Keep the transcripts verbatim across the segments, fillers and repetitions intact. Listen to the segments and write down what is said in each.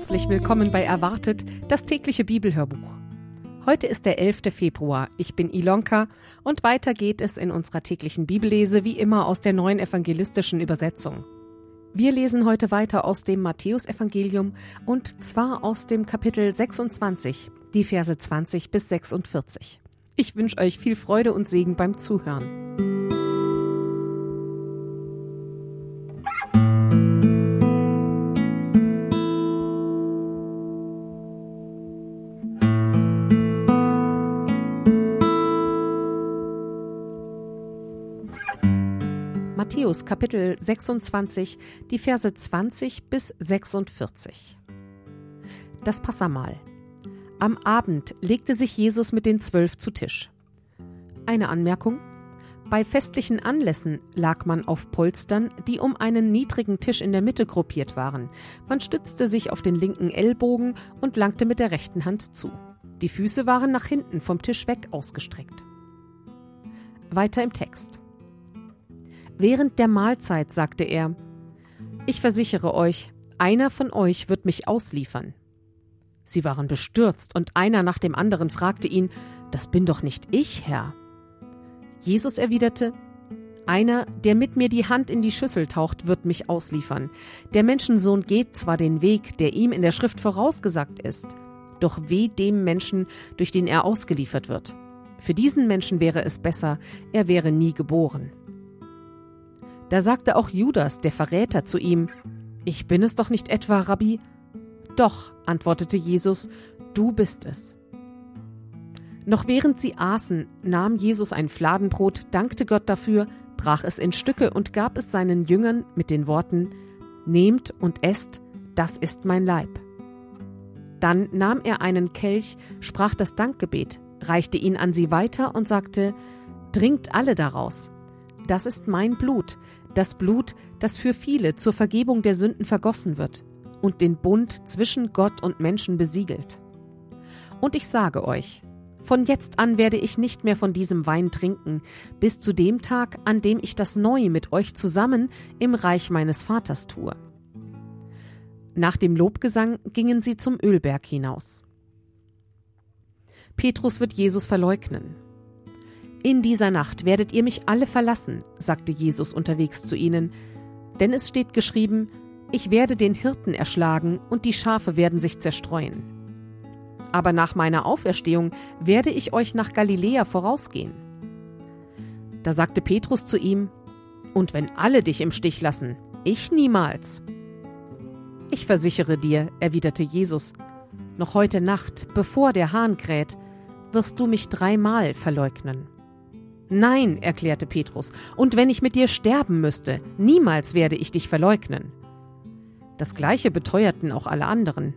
Herzlich willkommen bei Erwartet, das tägliche Bibelhörbuch. Heute ist der elfte Februar. Ich bin Ilonka und weiter geht es in unserer täglichen Bibellese wie immer aus der neuen evangelistischen Übersetzung. Wir lesen heute weiter aus dem Matthäusevangelium und zwar aus dem Kapitel sechsundzwanzig, die Verse zwanzig bis sechsundvierzig. Ich wünsche euch viel Freude und Segen beim Zuhören. Matthäus Kapitel sechsundzwanzig, die Verse zwanzig bis sechsundvierzig. Das Passamahl. Am Abend legte sich Jesus mit den Zwölf zu Tisch. Eine Anmerkung: Bei festlichen Anlässen lag man auf Polstern, die um einen niedrigen Tisch in der Mitte gruppiert waren. Man stützte sich auf den linken Ellbogen und langte mit der rechten Hand zu. Die Füße waren nach hinten vom Tisch weg ausgestreckt. Weiter im Text. Während der Mahlzeit sagte er: Ich versichere euch, einer von euch wird mich ausliefern. Sie waren bestürzt und einer nach dem anderen fragte ihn: Das bin doch nicht ich, Herr. Jesus erwiderte: Einer, der mit mir die Hand in die Schüssel taucht, wird mich ausliefern. Der Menschensohn geht zwar den Weg, der ihm in der Schrift vorausgesagt ist, doch weh dem Menschen, durch den er ausgeliefert wird. Für diesen Menschen wäre es besser, er wäre nie geboren. Da sagte auch Judas, der Verräter, zu ihm: Ich bin es doch nicht etwa, Rabbi? Doch, antwortete Jesus, du bist es. Noch während sie aßen, nahm Jesus ein Fladenbrot, dankte Gott dafür, brach es in Stücke und gab es seinen Jüngern mit den Worten: Nehmt und esst, das ist mein Leib. Dann nahm er einen Kelch, sprach das Dankgebet, reichte ihn an sie weiter und sagte: Trinkt alle daraus. Das ist mein Blut, das Blut, das für viele zur Vergebung der Sünden vergossen wird und den Bund zwischen Gott und Menschen besiegelt. Und ich sage euch, von jetzt an werde ich nicht mehr von diesem Wein trinken, bis zu dem Tag, an dem ich das Neue mit euch zusammen im Reich meines Vaters tue. Nach dem Lobgesang gingen sie zum Ölberg hinaus. Petrus wird Jesus verleugnen. In dieser Nacht werdet ihr mich alle verlassen, sagte Jesus unterwegs zu ihnen, denn es steht geschrieben: Ich werde den Hirten erschlagen und die Schafe werden sich zerstreuen. Aber nach meiner Auferstehung werde ich euch nach Galiläa vorausgehen. Da sagte Petrus zu ihm: Und wenn alle dich im Stich lassen, ich niemals. Ich versichere dir, erwiderte Jesus, noch heute Nacht, bevor der Hahn kräht, wirst du mich dreimal verleugnen. Nein, erklärte Petrus, und wenn ich mit dir sterben müsste, niemals werde ich dich verleugnen. Das Gleiche beteuerten auch alle anderen.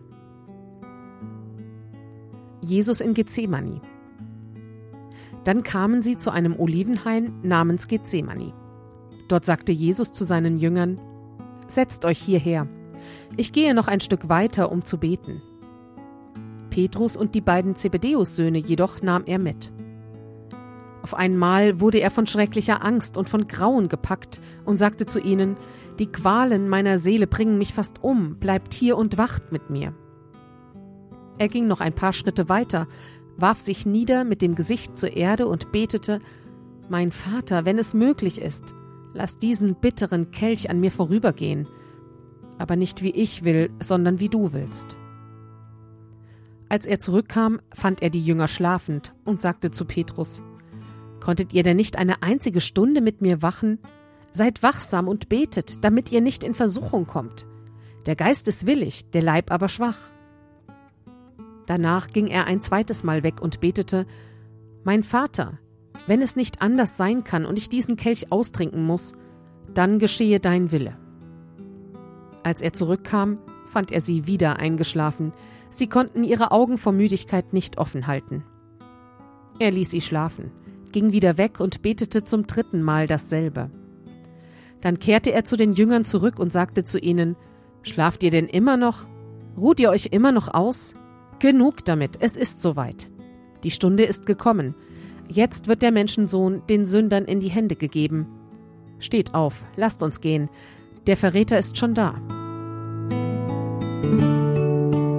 Jesus in Gethsemane. Dann kamen sie zu einem Olivenhain namens Gethsemane. Dort sagte Jesus zu seinen Jüngern: Setzt euch hierher. Ich gehe noch ein Stück weiter, um zu beten. Petrus und die beiden Zebedäus-Söhne jedoch nahm er mit. Auf einmal wurde er von schrecklicher Angst und von Grauen gepackt und sagte zu ihnen: Die Qualen meiner Seele bringen mich fast um, bleibt hier und wacht mit mir. Er ging noch ein paar Schritte weiter, warf sich nieder mit dem Gesicht zur Erde und betete: Mein Vater, wenn es möglich ist, lass diesen bitteren Kelch an mir vorübergehen, aber nicht wie ich will, sondern wie du willst. Als er zurückkam, fand er die Jünger schlafend und sagte zu Petrus: Konntet ihr denn nicht eine einzige Stunde mit mir wachen? Seid wachsam und betet, damit ihr nicht in Versuchung kommt. Der Geist ist willig, der Leib aber schwach. Danach ging er ein zweites Mal weg und betete: Mein Vater, wenn es nicht anders sein kann und ich diesen Kelch austrinken muss, dann geschehe dein Wille. Als er zurückkam, fand er sie wieder eingeschlafen. Sie konnten ihre Augen vor Müdigkeit nicht offen halten. Er ließ sie schlafen, ging wieder weg und betete zum dritten Mal dasselbe. Dann kehrte er zu den Jüngern zurück und sagte zu ihnen: Schlaft ihr denn immer noch? Ruht ihr euch immer noch aus? Genug damit, es ist soweit. Die Stunde ist gekommen. Jetzt wird der Menschensohn den Sündern in die Hände gegeben. Steht auf, lasst uns gehen. Der Verräter ist schon da.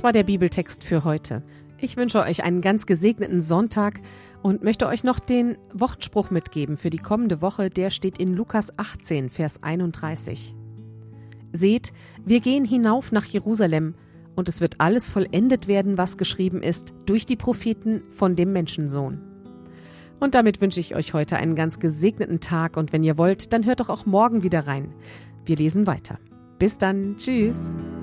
war der Bibeltext für heute. Ich wünsche euch einen ganz gesegneten Sonntag und möchte euch noch den Wochenspruch mitgeben für die kommende Woche. Der steht in Lukas achtzehn, Vers einunddreißig. Seht, wir gehen hinauf nach Jerusalem, und es wird alles vollendet werden, was geschrieben ist, durch die Propheten von dem Menschensohn. Und damit wünsche ich euch heute einen ganz gesegneten Tag, und wenn ihr wollt, dann hört doch auch morgen wieder rein. Wir lesen weiter. Bis dann, tschüss!